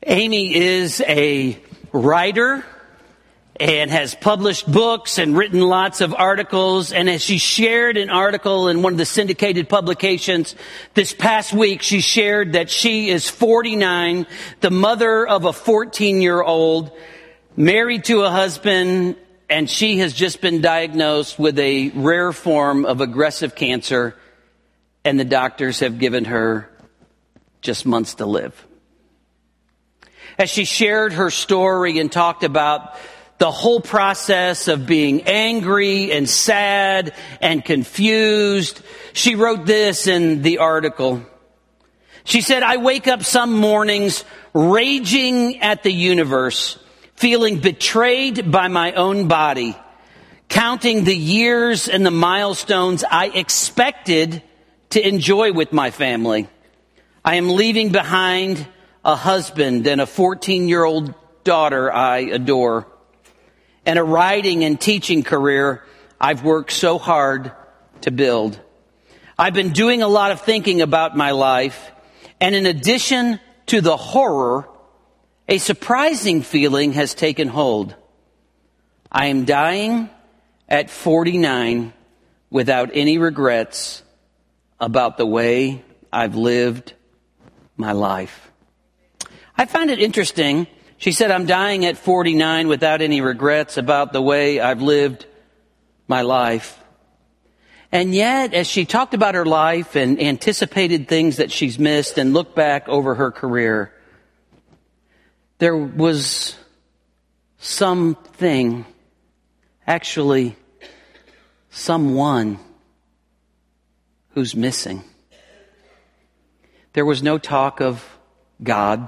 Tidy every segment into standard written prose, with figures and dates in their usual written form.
Amy is a writer and has published books and written lots of articles. And as she shared an article in one of the syndicated publications this past week, she shared that she is 49, the mother of a 14-year-old, married to a husband, and she has just been diagnosed with a rare form of aggressive cancer, and the doctors have given her just months to live. As she shared her story and talked about the whole process of being angry and sad and confused, she wrote this in the article. She said, "I wake up some mornings raging at the universe, feeling betrayed by my own body, counting the years and the milestones I expected to enjoy with my family. I am leaving behind a husband and a 14-year-old daughter I adore, and a writing and teaching career I've worked so hard to build. I've been doing a lot of thinking about my life, and in addition to the horror, a surprising feeling has taken hold. I am dying at 49 without any regrets about the way I've lived my life." I found it interesting. She said, "I'm dying at 49 without any regrets about the way I've lived my life." And yet, as she talked about her life and anticipated things that she's missed and looked back over her career, there was something, actually someone, who's missing. There was no talk of God,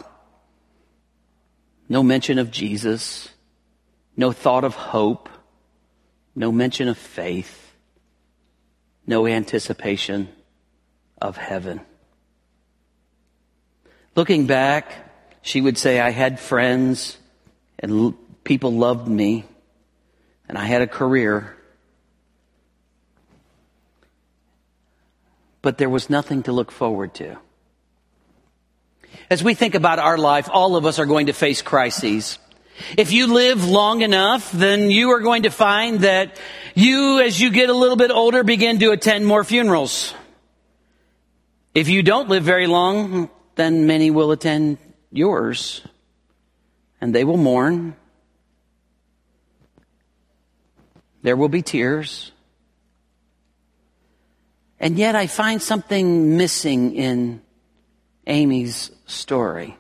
no mention of Jesus, no thought of hope, no mention of faith, no anticipation of heaven. Looking back, she would say, "I had friends and people loved me, and I had a career, but there was nothing to look forward to." As we think about our life, all of us are going to face crises. If you live long enough, then you are going to find that you, as you get a little bit older, begin to attend more funerals. If you don't live very long, then many will attend yours, and they will mourn. There will be tears. And yet I find something missing in Amy's story.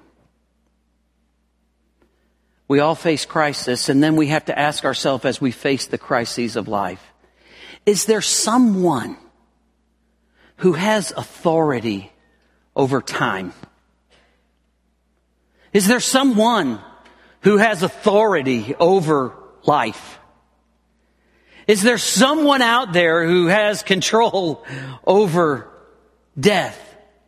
We all face crisis, and then we have to ask ourselves as we face the crises of life, is there someone who has authority over time? Is there someone who has authority over life? Is there someone out there who has control over death?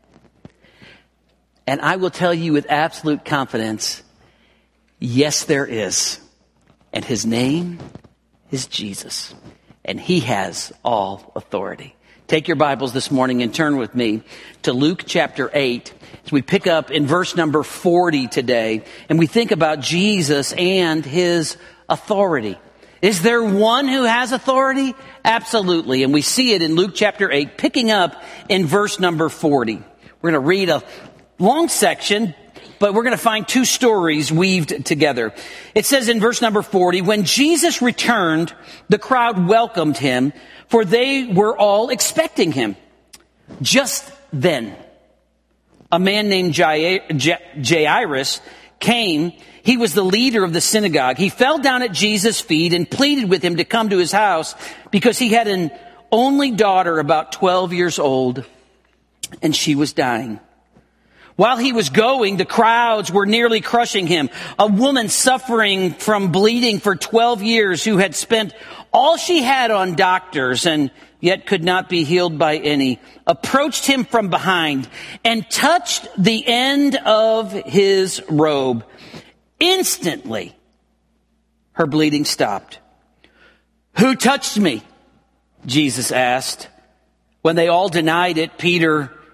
And I will tell you with absolute confidence, yes, there is. And his name is Jesus. And he has all authority. Take your Bibles this morning and turn with me to Luke chapter 8. As we pick up in verse number 40 today. And we think about Jesus and his authority. Is there one who has authority? Absolutely. And we see it in Luke chapter 8, picking up in verse number 40. We're going to read a long section, but we're going to find two stories weaved together. It says in verse number 40, "When Jesus returned, the crowd welcomed him, for they were all expecting him. Just then, a man named Jairus came. He was the leader of the synagogue. He fell down at Jesus' feet and pleaded with him to come to his house because he had an only daughter about 12 years old, and she was dying. While he was going, the crowds were nearly crushing him. A woman suffering from bleeding for 12 years who had spent all she had on doctors and yet could not be healed by any, approached him from behind and touched the end of his robe. Instantly, her bleeding stopped. "Who touched me?" Jesus asked. When they all denied it, Peter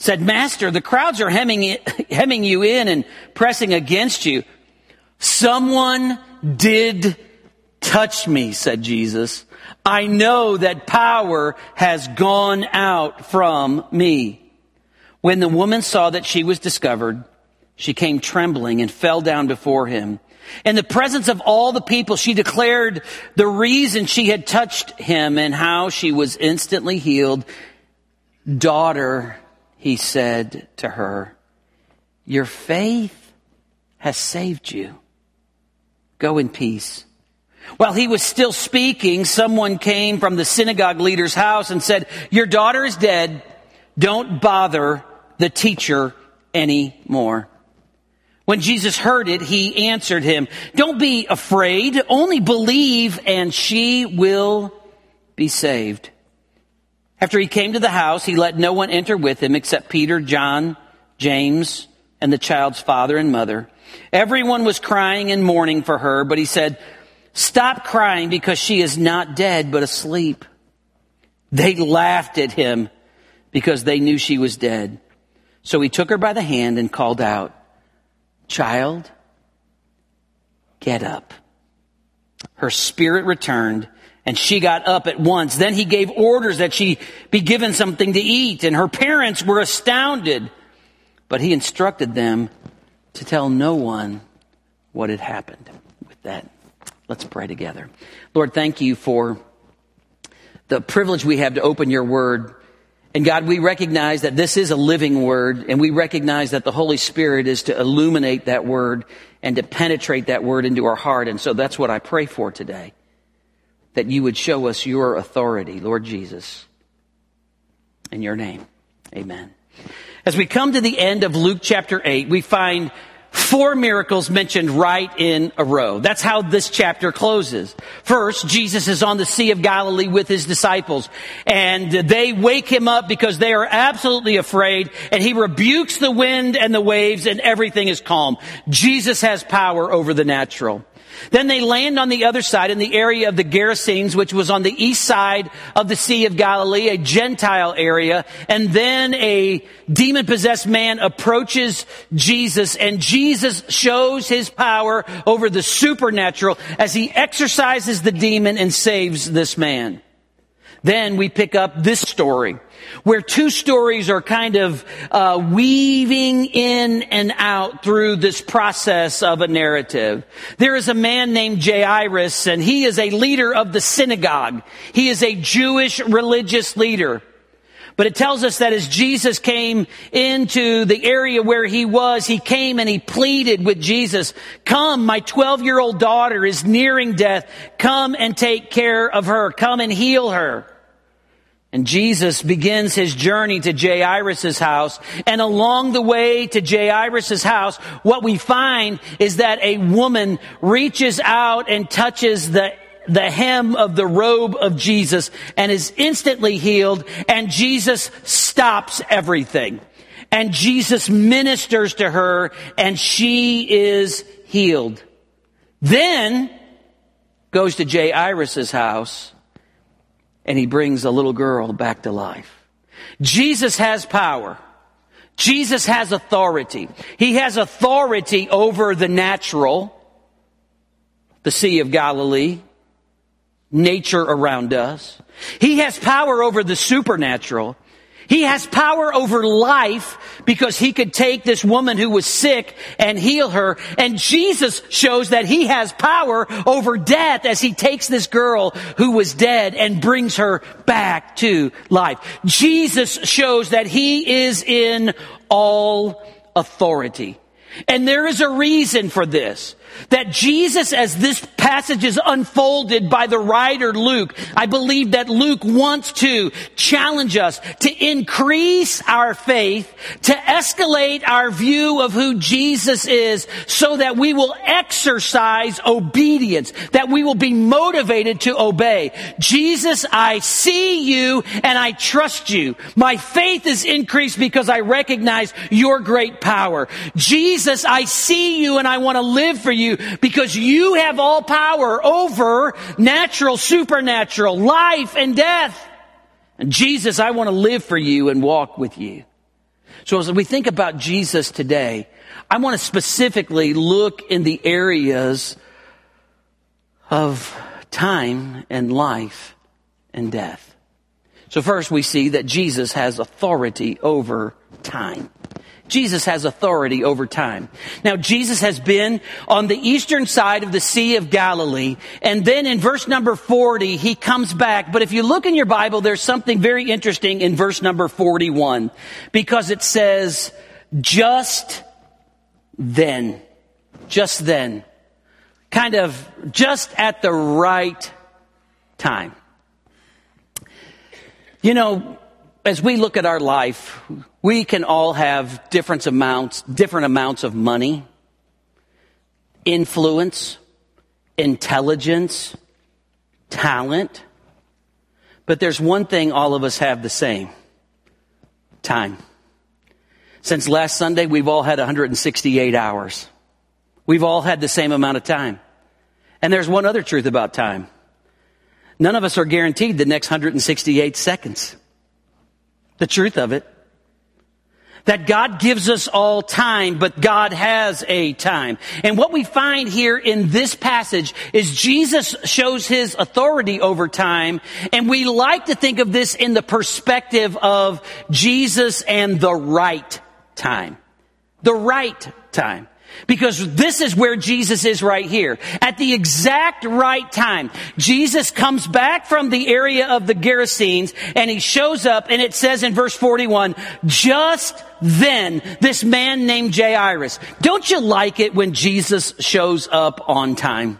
said, Master, the crowds are hemming you in and pressing against you. Someone did touch me, said Jesus. I know that power has gone out from me. When the woman saw that she was discovered, she came trembling and fell down before him. In the presence of all the people, she declared the reason she had touched him and how she was instantly healed. Daughter, he said to her, your faith has saved you. Go in peace. While he was still speaking, someone came from the synagogue leader's house and said, your daughter is dead. Don't bother the teacher anymore. When Jesus heard it, he answered him, don't be afraid, only believe and she will be saved. After he came to the house, he let no one enter with him except Peter, John, James, and the child's father and mother. Everyone was crying and mourning for her, but he said, stop crying because she is not dead but asleep. They laughed at him because they knew she was dead. So he took her by the hand and called out, child, get up. Her spirit returned and she got up at once. Then he gave orders that she be given something to eat, and her parents were astounded. But he instructed them to tell no one what had happened. With that, let's pray together. Lord, thank you for the privilege we have to open your word. And God, we recognize that this is a living word, and we recognize that the Holy Spirit is to illuminate that word and to penetrate that word into our heart. And so that's what I pray for today, that you would show us your authority, Lord Jesus. In your name, amen. As we come to the end of Luke chapter 8, we find 4 miracles mentioned right in a row. That's how this chapter closes. First, Jesus is on the Sea of Galilee with his disciples, and they wake him up because they are absolutely afraid, and he rebukes the wind and the waves, and everything is calm. Jesus has power over the natural. Then they land on the other side in the area of the Gerasenes, which was on the east side of the Sea of Galilee, a Gentile area. And then a demon-possessed man approaches Jesus, and Jesus shows his power over the supernatural as he exorcises the demon and saves this man. Then we pick up this story, where 2 stories are kind of weaving in and out through this process of a narrative. There is a man named Jairus, and he is a leader of the synagogue. He is a Jewish religious leader. But it tells us that as Jesus came into the area where he was, he came and he pleaded with Jesus, come, my 12-year-old daughter is nearing death. Come and take care of her. Come and heal her. And Jesus begins his journey to Jairus' house. And along the way to Jairus' house, what we find is that a woman reaches out and touches the hem of the robe of Jesus and is instantly healed. And Jesus stops everything. And Jesus ministers to her and she is healed. Then goes to Jairus' house. And he brings a little girl back to life. Jesus has power. Jesus has authority. He has authority over the natural, the Sea of Galilee, nature around us. He has power over the supernatural. He has power over life because he could take this woman who was sick and heal her. And Jesus shows that he has power over death as he takes this girl who was dead and brings her back to life. Jesus shows that he is in all authority. And there is a reason for this. That Jesus, as this passage is unfolded by the writer Luke, I believe that Luke wants to challenge us to increase our faith, to escalate our view of who Jesus is, so that we will exercise obedience, that we will be motivated to obey. Jesus, I see you and I trust you. My faith is increased because I recognize your great power. Jesus, I see you and I want to live for you because you have all power over natural, supernatural, life and death. And Jesus, I want to live for you and walk with you. So as we think about Jesus today, I want to specifically look in the areas of time and life and death. So first we see that Jesus has authority over time. Jesus has authority over time. Now, Jesus has been on the eastern side of the Sea of Galilee, and then in verse number 40, he comes back. But if you look in your Bible, there's something very interesting in verse number 41, because it says, just then, kind of just at the right time. You know, as we look at our life, we can all have different amounts of money, influence, intelligence, talent. But there's one thing all of us have the same: time. Since last Sunday, we've all had 168 hours. We've all had the same amount of time. And there's one other truth about time. None of us are guaranteed the next 168 seconds. The truth of it. That God gives us all time, but God has a time. And what we find here in this passage is Jesus shows his authority over time. And we like to think of this in the perspective of Jesus and the right time. The right time. Because this is where Jesus is right here. At the exact right time, Jesus comes back from the area of the Gerasenes and he shows up, and it says in verse 41, just then this man named Jairus. Don't you like it when Jesus shows up on time?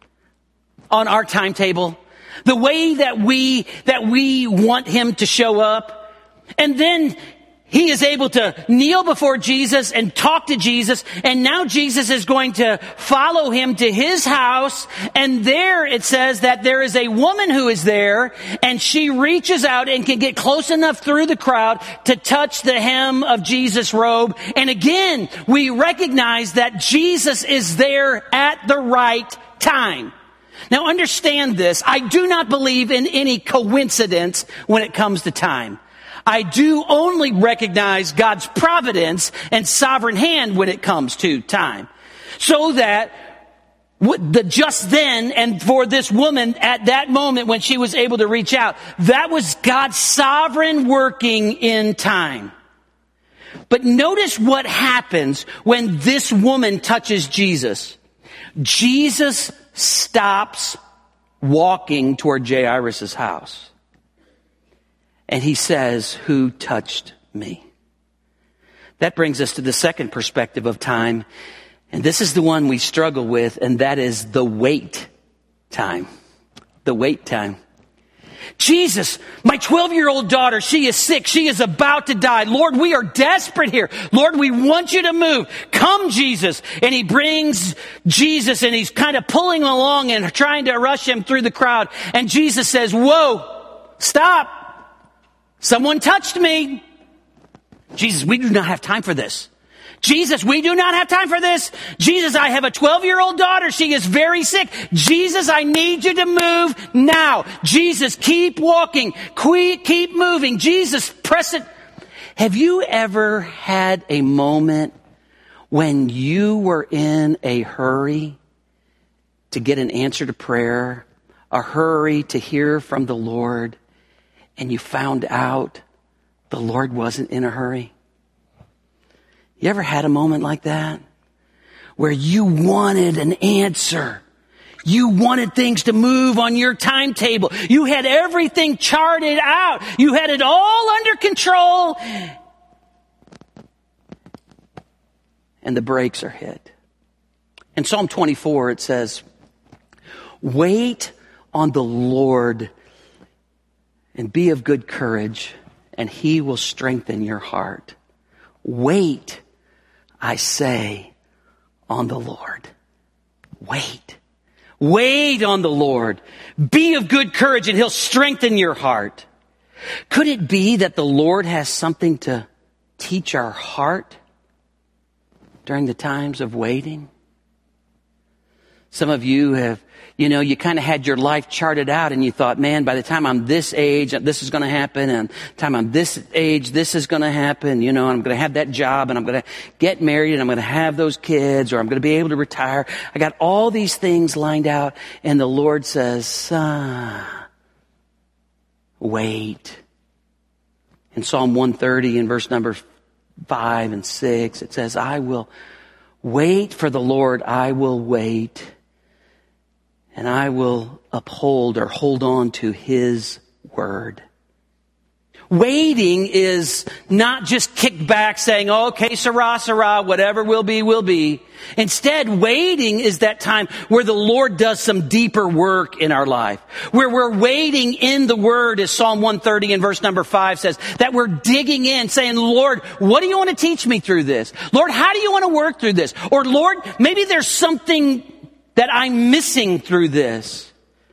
On our timetable? The way that we want him to show up. And then he is able to kneel before Jesus and talk to Jesus. And now Jesus is going to follow him to his house. And there it says that there is a woman who is there, and she reaches out and can get close enough through the crowd to touch the hem of Jesus' robe. And again, we recognize that Jesus is there at the right time. Now understand this. I do not believe in any coincidence when it comes to time. I do only recognize God's providence and sovereign hand when it comes to time. So that the just then, and for this woman at that moment when she was able to reach out, that was God's sovereign working in time. But notice what happens when this woman touches Jesus. Jesus stops walking toward Jairus' house. And he says, who touched me? That brings us to the second perspective of time. And this is the one we struggle with, and that is the wait time. The wait time. Jesus, my 12-year-old daughter, she is sick. She is about to die. Lord, we are desperate here. Lord, we want you to move. Come, Jesus. And he brings Jesus, and he's kind of pulling him along and trying to rush him through the crowd. And Jesus says, whoa, stop. Someone touched me. Jesus, we do not have time for this. Jesus, we do not have time for this. Jesus, I have a 12-year-old daughter. She is very sick. Jesus, I need you to move now. Jesus, keep walking. Keep moving. Jesus, press it. Have you ever had a moment when you were in a hurry to get an answer to prayer, a hurry to hear from the Lord, and you found out the Lord wasn't in a hurry? You ever had a moment like that? Where you wanted an answer. You wanted things to move on your timetable. You had everything charted out. You had it all under control. And the brakes are hit. In Psalm 24 it says, wait on the Lord and be of good courage, and he will strengthen your heart. Wait, I say, on the Lord. Wait. Wait on the Lord. Be of good courage, and he'll strengthen your heart. Could it be that the Lord has something to teach our heart during the times of waiting? Some of you have, you kind of had your life charted out and you thought, man, by the time I'm this age, this is going to happen. And by the time I'm this age, this is going to happen. And I'm going to have that job and I'm going to get married and I'm going to have those kids or I'm going to be able to retire. I got all these things lined out. And the Lord says, wait. In Psalm 130 in verse number 5 and 6, it says, I will wait for the Lord. I will wait. And I will uphold or hold on to His word. Waiting is not just kick back saying, okay, sarah, sarah, whatever will be, will be. Instead, waiting is that time where the Lord does some deeper work in our life. Where we're waiting in the Word, as Psalm 130 in verse number 5 says, that we're digging in saying, Lord, what do you want to teach me through this? Lord, how do you want to work through this? Or Lord, maybe there's something that I'm missing through this.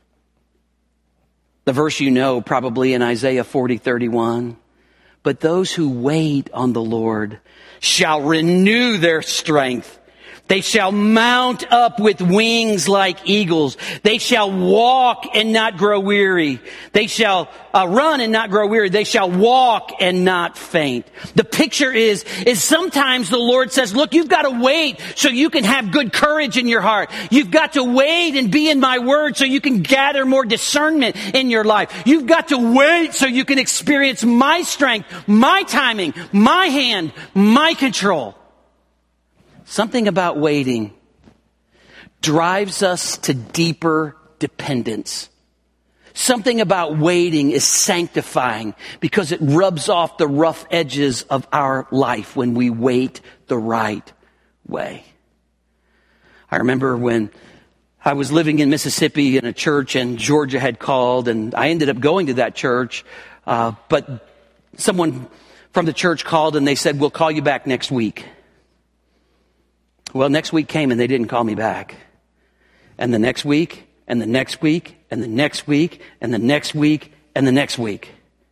The verse probably in Isaiah 40:31. But those who wait on the Lord shall renew their strength. They shall mount up with wings like eagles. They shall walk and not grow weary. They shall run and not grow weary. They shall walk and not faint. The picture is sometimes the Lord says, look, you've got to wait so you can have good courage in your heart. You've got to wait and be in my word so you can gather more discernment in your life. You've got to wait so you can experience my strength, my timing, my hand, my control. Something about waiting drives us to deeper dependence. Something about waiting is sanctifying because it rubs off the rough edges of our life when we wait the right way. I remember when I was living in Mississippi in a church and Georgia had called, and I ended up going to that church, but someone from the church called and they said, we'll call you back next week. Well, next week came and they didn't call me back. And the next week, and the next week, and the next week, and the next week, and the next week.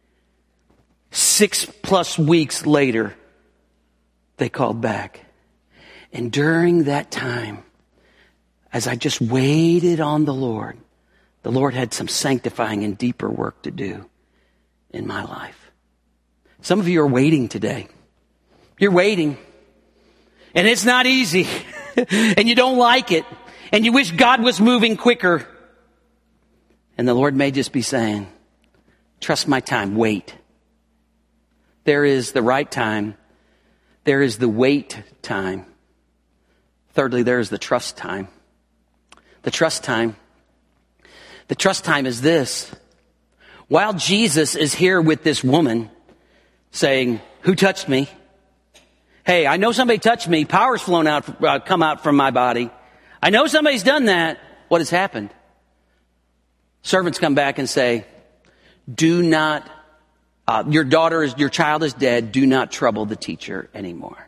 6+ weeks later, they called back. And during that time, as I just waited on the Lord had some sanctifying and deeper work to do in my life. Some of you are waiting today. You're waiting. And it's not easy. And you don't like it. And you wish God was moving quicker. And the Lord may just be saying, trust my time, wait. There is the right time. There is the wait time. Thirdly, there is the trust time. The trust time. The trust time is this. While Jesus is here with this woman saying, who touched me? Hey, I know somebody touched me. Power's come out from my body. I know somebody's done that. What has happened? Servants come back and say, do not, your child is dead. Do not trouble the teacher anymore.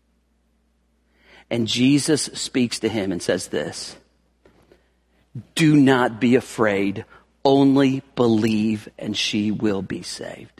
And Jesus speaks to him and says this, do not be afraid. Only believe and she will be saved.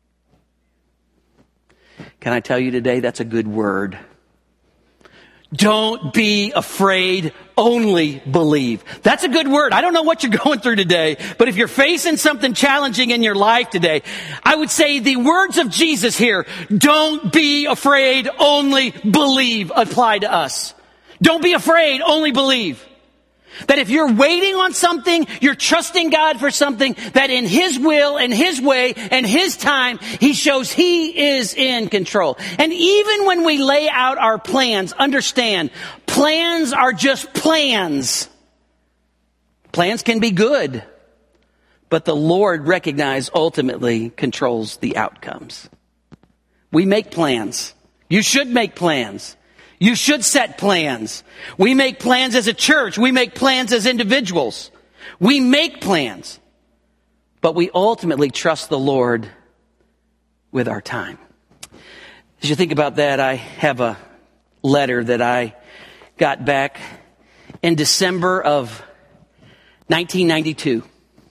Can I tell you today, that's a good word. Don't be afraid, only believe. That's a good word. I don't know what you're going through today, but if you're facing something challenging in your life today, I would say the words of Jesus here, don't be afraid, only believe, apply to us. Don't be afraid, only believe. That if you're waiting on something, you're trusting God for something, that in His will and His way and His time, He shows He is in control. And even when we lay out our plans, understand, plans are just plans. Plans can be good, but the Lord, recognize, ultimately controls the outcomes. We make plans. You should make plans. You should set plans. We make plans as a church. We make plans as individuals. We make plans. But we ultimately trust the Lord with our time. As you think about that, I have a letter that I got back in December of 1992.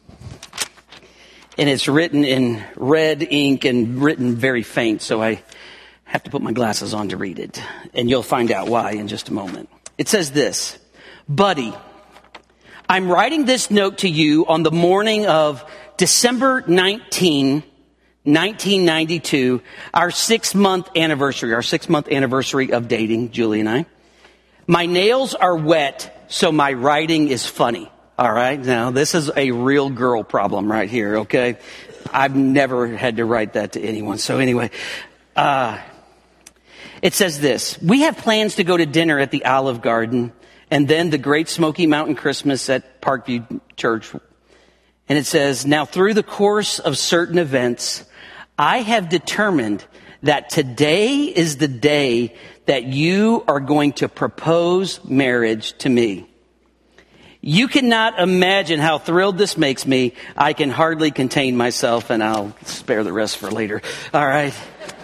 And it's written in red ink and written very faint, so I have to put my glasses on to read it. And you'll find out why in just a moment. It says this, Buddy, I'm writing this note to you on the morning of December 19, 1992, our 6-month anniversary of dating, Julie and I. My nails are wet, so my writing is funny. All right. Now, this is a real girl problem right here. Okay. I've never had to write that to anyone. So anyway, it says this: we have plans to go to dinner at the Olive Garden and then the Great Smoky Mountain Christmas at Parkview Church. And it says, now through the course of certain events, I have determined that today is the day that you are going to propose marriage to me. You cannot imagine how thrilled this makes me. I can hardly contain myself, and I'll spare the rest for later. All right.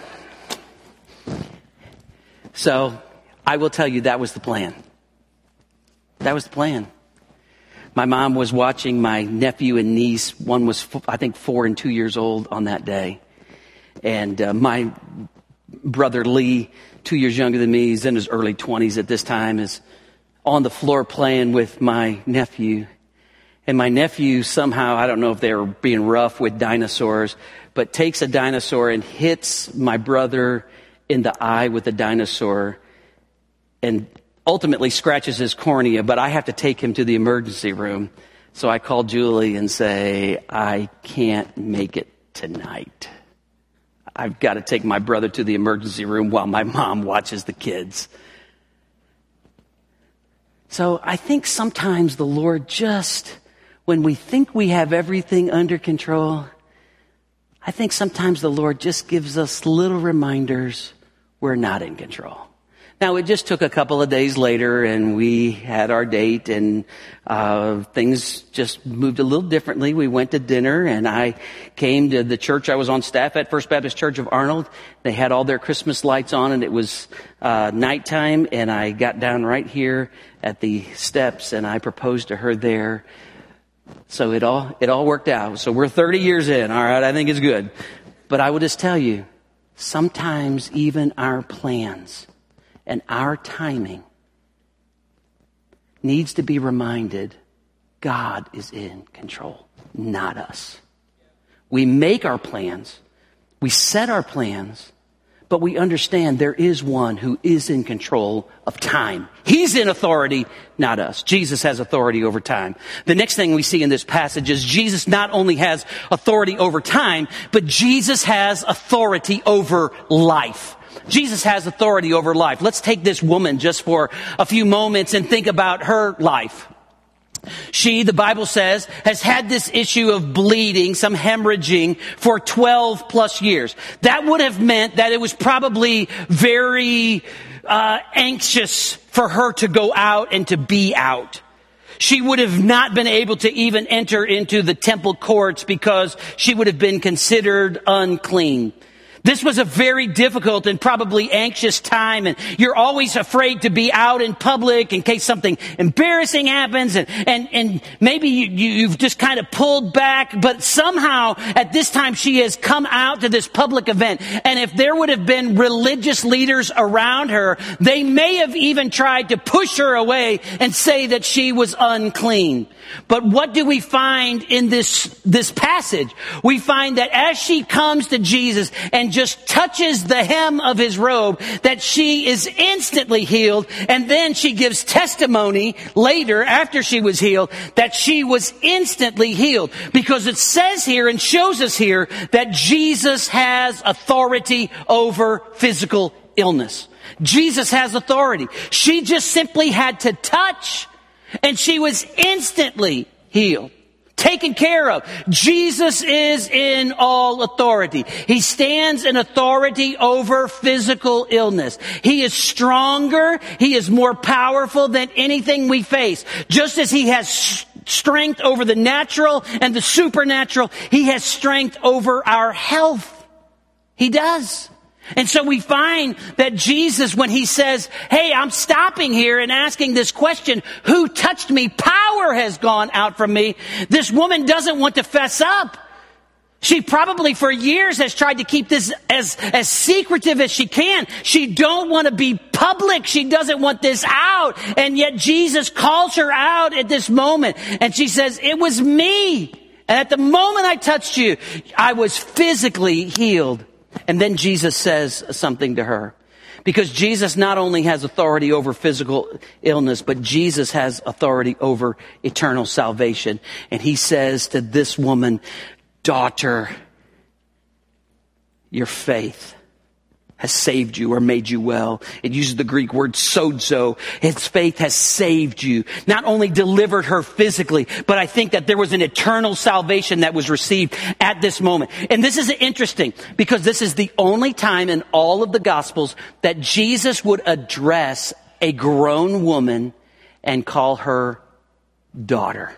So I will tell you that was the plan. That was the plan. My mom was watching my nephew and niece. One was, I think, 4 and 2 years old on that day. And my brother Lee, 2 years younger than me, he's in his early 20s at this time, is on the floor playing with my nephew. And my nephew somehow, I don't know if they were being rough with dinosaurs, but takes a dinosaur and hits my brother in the eye with a dinosaur and ultimately scratches his cornea, but I have to take him to the emergency room. So I call Julie and say, I can't make it tonight. I've got to take my brother to the emergency room while my mom watches the kids. So I think sometimes the Lord just, when we think we have everything under control, I think sometimes the Lord just gives us little reminders we're not in control. Now, it just took a couple of days later, and we had our date, and things just moved a little differently. We went to dinner, and I came to the church I was on staff at, First Baptist Church of Arnold. They had all their Christmas lights on, and it was nighttime, and I got down right here at the steps, and I proposed to her there. So it all worked out. So we're 30 years in, all right? I think it's good. But I will just tell you, sometimes even our plans and our timing needs to be reminded God is in control, not us. We make our plans, we set our plans, but we understand there is one who is in control of time. He's in authority, not us. Jesus has authority over time. The next thing we see in this passage is Jesus not only has authority over time, but Jesus has authority over life. Jesus has authority over life. Let's take this woman just for a few moments and think about her life. She, the Bible says, has had this issue of bleeding, some hemorrhaging, for 12 plus years. That would have meant that it was probably very anxious for her to go out and to be out. She would have not been able to even enter into the temple courts because she would have been considered unclean. This was a very difficult and probably anxious time, and you're always afraid to be out in public in case something embarrassing happens, and maybe you've just kind of pulled back, but somehow at this time she has come out to this public event. And if there would have been religious leaders around her, they may have even tried to push her away and say that she was unclean. But what do we find in this passage? We find that as she comes to Jesus and just touches the hem of his robe, that she is instantly healed. And then she gives testimony later, after she was healed, that she was instantly healed. Because it says here and shows us here that Jesus has authority over physical illness. Jesus has authority. She just simply had to touch, and she was instantly healed, taken care of. Jesus is in all authority. He stands in authority over physical illness. He is stronger. He is more powerful than anything we face. Just as he has strength over the natural and the supernatural, he has strength over our health. He does. And so we find that Jesus, when he says, hey, I'm stopping here and asking this question, who touched me? Power has gone out from me. This woman doesn't want to fess up. She probably for years has tried to keep this as secretive as she can. She don't want to be public. She doesn't want this out. And yet Jesus calls her out at this moment. And she says, it was me. And at the moment I touched you, I was physically healed. And then Jesus says something to her. Because Jesus not only has authority over physical illness, but Jesus has authority over eternal salvation. And he says to this woman, daughter, your faith has saved you or made you well. It uses the Greek word sozo. His faith has saved you. Not only delivered her physically, but I think that there was an eternal salvation that was received at this moment. And this is interesting because this is the only time in all of the Gospels that Jesus would address a grown woman and call her daughter.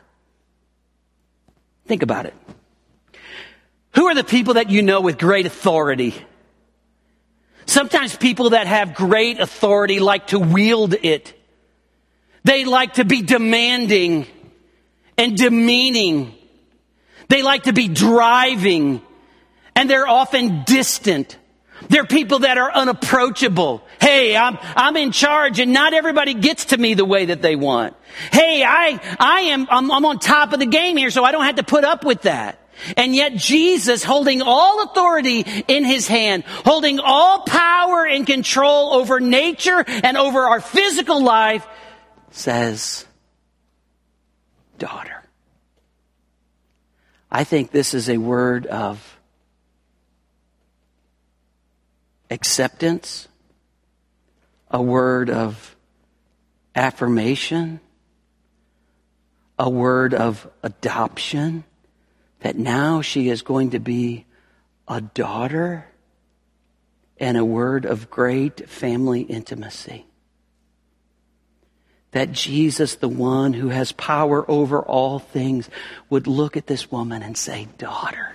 Think about it. Who are the people that you know with great authority? Sometimes people that have great authority like to wield it. They like to be demanding and demeaning. They like to be driving, and they're often distant. They're people that are unapproachable. Hey, I'm in charge, and not everybody gets to me the way that they want. Hey, I'm on top of the game here, so I don't have to put up with that. And yet Jesus, holding all authority in his hand, holding all power and control over nature and over our physical life, says, daughter. I think this is a word of acceptance, a word of affirmation, a word of adoption. That now she is going to be a daughter, and a word of great family intimacy. That Jesus, the one who has power over all things, would look at this woman and say, daughter.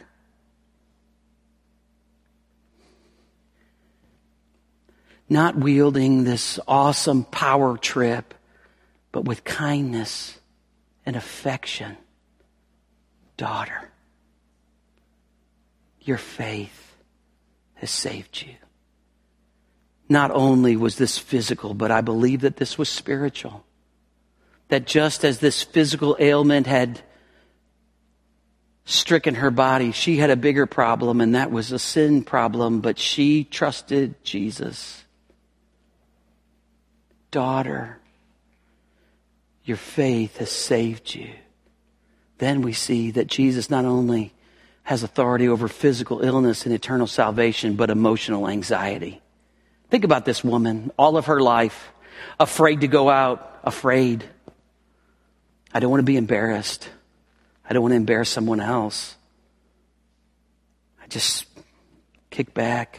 Not wielding this awesome power trip, but with kindness and affection. Daughter. Your faith has saved you. Not only was this physical, but I believe that this was spiritual. That just as this physical ailment had stricken her body, she had a bigger problem, and that was a sin problem, but she trusted Jesus. Daughter, your faith has saved you. Then we see that Jesus not only has authority over physical illness and eternal salvation, but emotional anxiety. Think about this woman, all of her life, afraid to go out, afraid. I don't want to be embarrassed. I don't want to embarrass someone else. I just kick back.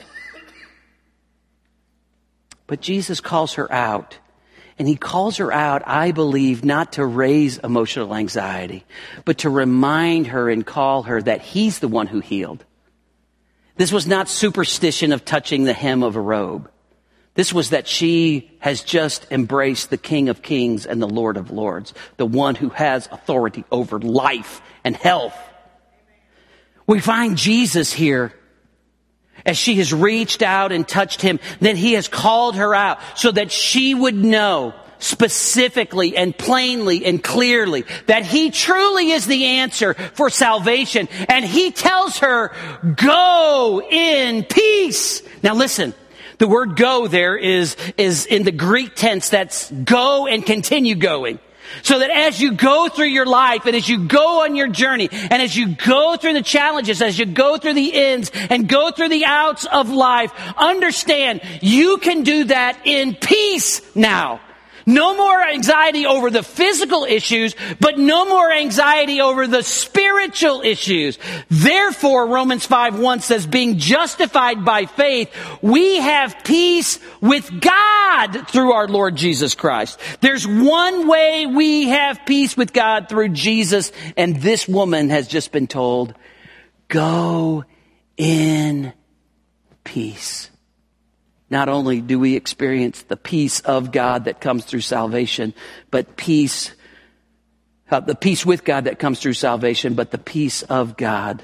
But Jesus calls her out. And he calls her out, I believe, not to raise emotional anxiety, but to remind her and call her that he's the one who healed. This was not superstition of touching the hem of a robe. This was that she has just embraced the King of Kings and the Lord of Lords, the one who has authority over life and health. We find Jesus here. As she has reached out and touched him, then he has called her out so that she would know specifically and plainly and clearly that he truly is the answer for salvation. And he tells her, go in peace. Now listen, the word go there is in the Greek tense that's go and continue going. So that as you go through your life and as you go on your journey and as you go through the challenges, as you go through the ins and go through the outs of life, understand you can do that in peace now. No more anxiety over the physical issues, but no more anxiety over the spiritual issues. Therefore, Romans 5:1 says, being justified by faith, we have peace with God through our Lord Jesus Christ. There's one way we have peace with God through Jesus, and this woman has just been told, go in peace. Not only do we experience the peace of God that comes through salvation, but the peace with God that comes through salvation, but the peace of God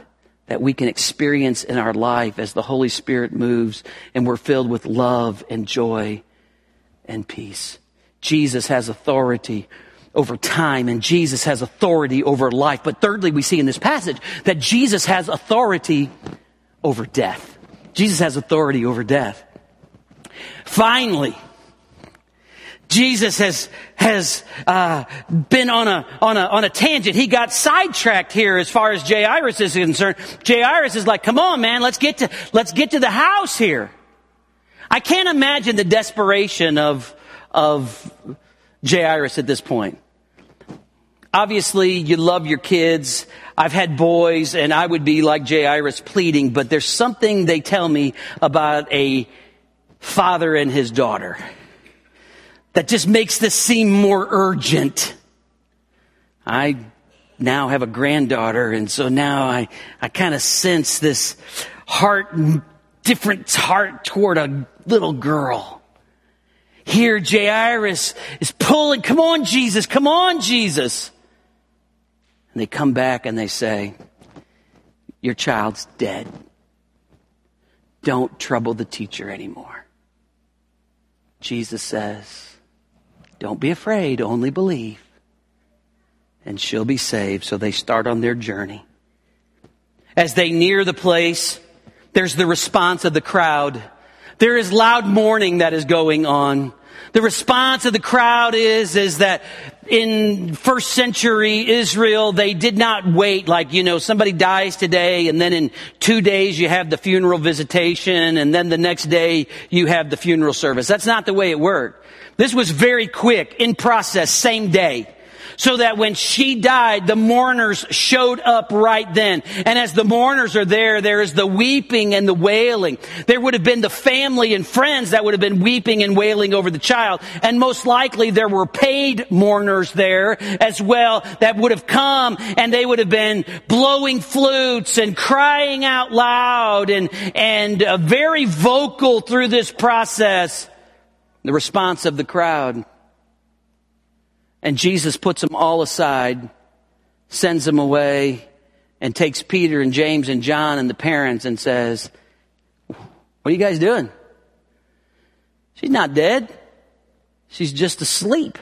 that we can experience in our life as the Holy Spirit moves and we're filled with love and joy and peace. Jesus has authority over time, and Jesus has authority over life. But thirdly, we see in this passage that Jesus has authority over death. Jesus has authority over death. Finally, Jesus has been on a tangent. He got sidetracked here as far as Jairus is concerned. Jairus is like, come on, man, let's get to the house here. I can't imagine the desperation of Jairus at this point. Obviously, you love your kids. I've had boys, and I would be like Jairus pleading, but there's something they tell me about a father and his daughter that just makes this seem more urgent. I now have a granddaughter, and so now I kind of sense this different heart toward a little girl. Here, Jairus is pulling, come on, Jesus, come on, Jesus. And they come back and they say, your child's dead. Don't trouble the teacher anymore. Jesus says, don't be afraid, only believe, and she'll be saved. So they start on their journey. As they near the place, there's the response of the crowd. There is loud mourning that is going on. The response of the crowd is that in first century Israel, they did not wait like, somebody dies today and then in 2 days you have the funeral visitation and then the next day you have the funeral service. That's not the way it worked. This was very quick, in process, same day. So that when she died, the mourners showed up right then. And as the mourners are there is the weeping and the wailing. There would have been the family and friends that would have been weeping and wailing over the child. And most likely there were paid mourners there as well that would have come, and they would have been blowing flutes and crying out loud and very vocal through this process. The response of the crowd. And Jesus puts them all aside, sends them away, and takes Peter and James and John and the parents and says, what are you guys doing? She's not dead. She's just asleep.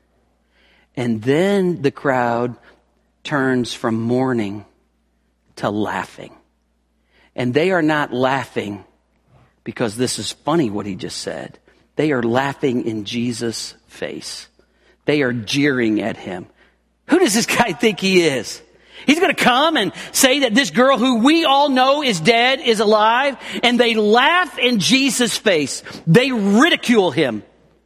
And then the crowd turns from mourning to laughing. And they are not laughing because this is funny what he just said. They are laughing in Jesus' face. They are jeering at him. Who does this guy think he is? He's going to come and say that this girl who we all know is dead is alive, and they laugh in Jesus' face. They ridicule him.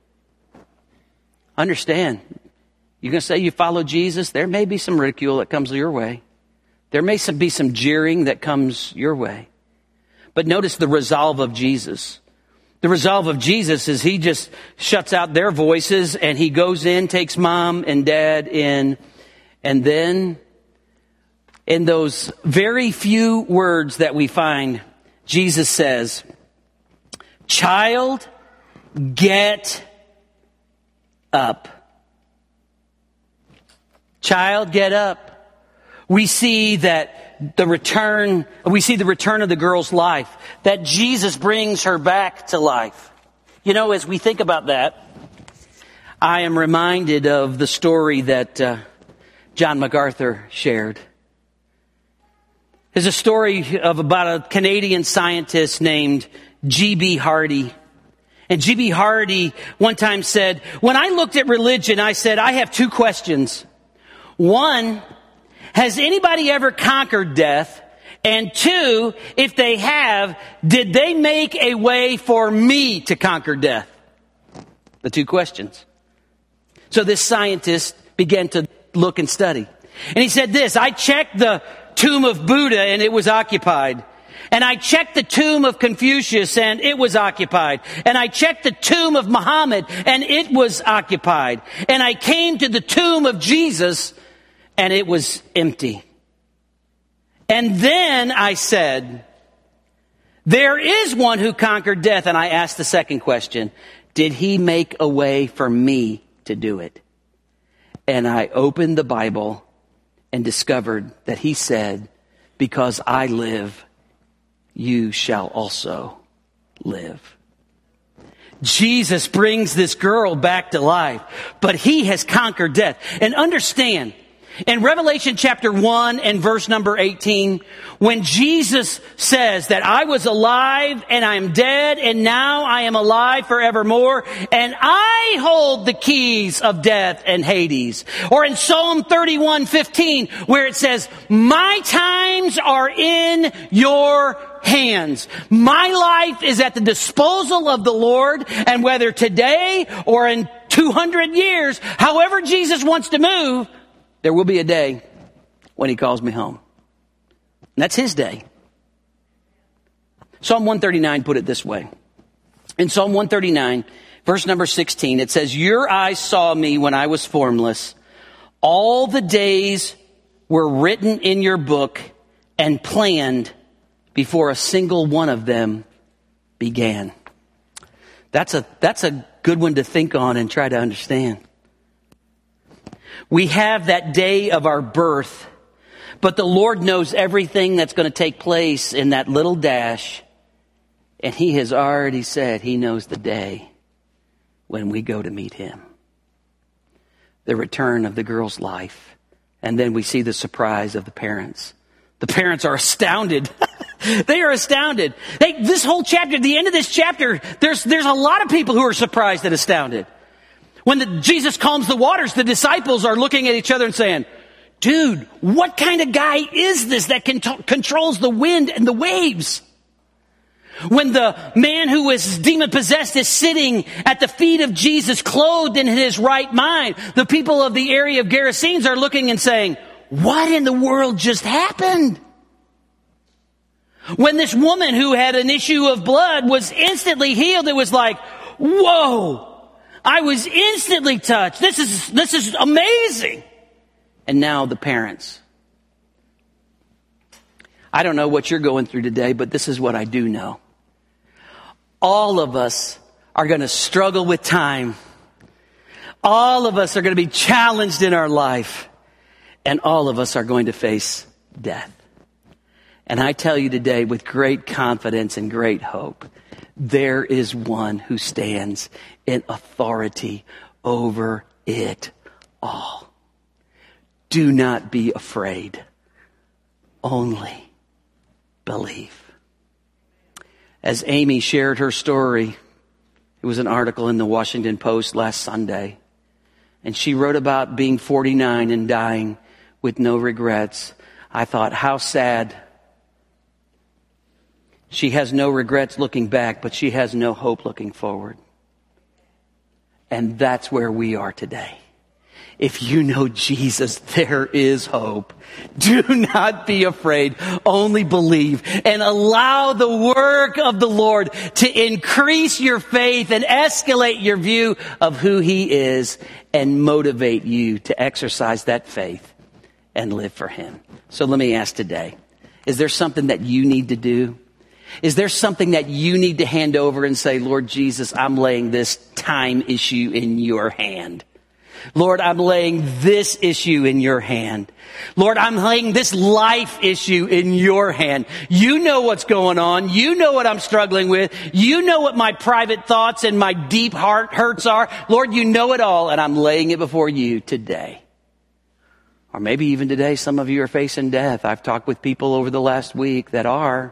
Understand, you're going to say you follow Jesus, there may be some ridicule that comes your way. There may be some jeering that comes your way. But notice the resolve of Jesus. The resolve of Jesus is he just shuts out their voices and he goes in, takes mom and dad in, and then in those very few words that we find, Jesus says, child, get up. Child, get up. We see the return of the girl's life, that Jesus brings her back to life. As we think about that, I am reminded of the story that John MacArthur shared. It's a story of about a Canadian scientist named G.B. Hardy. And G.B. Hardy one time said, when I looked at religion, I said, I have two questions. One, has anybody ever conquered death? And two, if they have, did they make a way for me to conquer death? The two questions. So this scientist began to look and study. And he said this, I checked the tomb of Buddha and it was occupied. And I checked the tomb of Confucius and it was occupied. And I checked the tomb of Muhammad and it was occupied. And I came to the tomb of Jesus and it was empty. And then I said, there is one who conquered death. And I asked the second question, did he make a way for me to do it? And I opened the Bible and discovered that he said, because I live, you shall also live. Jesus brings this girl back to life, but he has conquered death. And understand, in Revelation chapter 1 and verse number 18, when Jesus says that I was alive and I am dead and now I am alive forevermore and I hold the keys of death and Hades. Or in Psalm 31:15 where it says, my times are in your hands. My life is at the disposal of the Lord, and whether today or in 200 years, however Jesus wants to move, there will be a day when he calls me home. And that's his day. Psalm 139 put it this way. In Psalm 139, verse number 16, it says, your eyes saw me when I was formless. All the days were written in your book and planned before a single one of them began. That's a good one to think on and try to understand. We have that day of our birth, but the Lord knows everything that's going to take place in that little dash. And he has already said he knows the day when we go to meet him. The return of the girl's life. And then we see the surprise of the parents. The parents are astounded. They are astounded. This whole chapter, the end of this chapter, there's a lot of people who are surprised and astounded. When Jesus calms the waters, the disciples are looking at each other and saying, dude, what kind of guy is this that controls the wind and the waves? When the man who was demon-possessed is sitting at the feet of Jesus, clothed in his right mind, the people of the area of Gerasenes are looking and saying, what in the world just happened? When this woman who had an issue of blood was instantly healed, it was like, whoa! I was instantly touched. This is amazing. And now the parents. I don't know what you're going through today, but this is what I do know. All of us are going to struggle with time. All of us are going to be challenged in our life. And all of us are going to face death. And I tell you today with great confidence and great hope, there is one who stands in authority over it all. Do not be afraid. Only believe. As Amy shared her story, it was an article in the Washington Post last Sunday. And she wrote about being 49 and dying with no regrets. I thought, how sad. She has no regrets looking back, but she has no hope looking forward. And that's where we are today. If you know Jesus, there is hope. Do not be afraid. Only believe and allow the work of the Lord to increase your faith and escalate your view of who he is and motivate you to exercise that faith and live for him. So let me ask today, is there something that you need to do? Is there something that you need to hand over and say, Lord Jesus, I'm laying this time issue in your hand. Lord, I'm laying this issue in your hand. Lord, I'm laying this life issue in your hand. You know what's going on. You know what I'm struggling with. You know what my private thoughts and my deep heart hurts are. Lord, you know it all, and I'm laying it before you today. Or maybe even today, some of you are facing death. I've talked with people over the last week that are.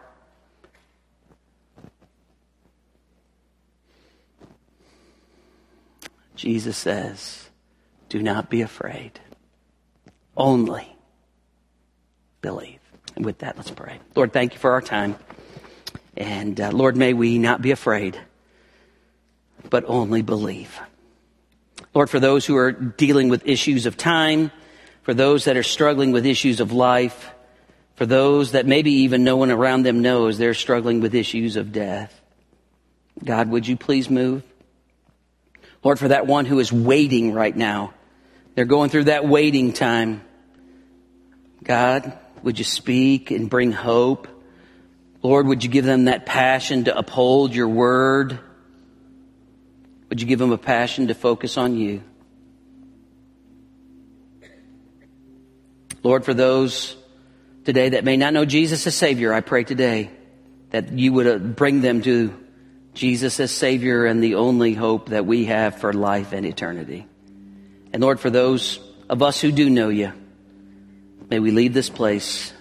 Jesus says, do not be afraid. Only believe. And with that, let's pray. Lord, thank you for our time. And Lord, may we not be afraid, but only believe. Lord, for those who are dealing with issues of time, for those that are struggling with issues of life, for those that maybe even no one around them knows they're struggling with issues of death, God, would you please move? Lord, for that one who is waiting right now, they're going through that waiting time. God, would you speak and bring hope? Lord, would you give them that passion to uphold your word? Would you give them a passion to focus on you? Lord, for those today that may not know Jesus as Savior, I pray today that you would bring them to Jesus as Savior and the only hope that we have for life and eternity. And Lord, for those of us who do know you, may we leave this place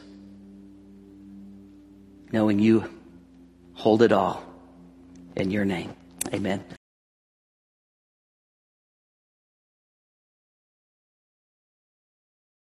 knowing you hold it all in your name. Amen.